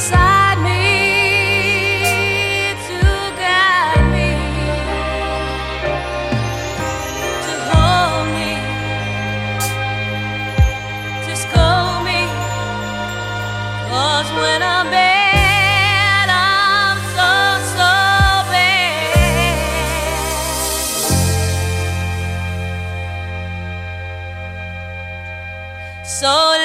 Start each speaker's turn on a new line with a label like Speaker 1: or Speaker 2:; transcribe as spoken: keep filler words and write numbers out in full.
Speaker 1: beside me to guide me, to hold me, to scold me, 'cause when I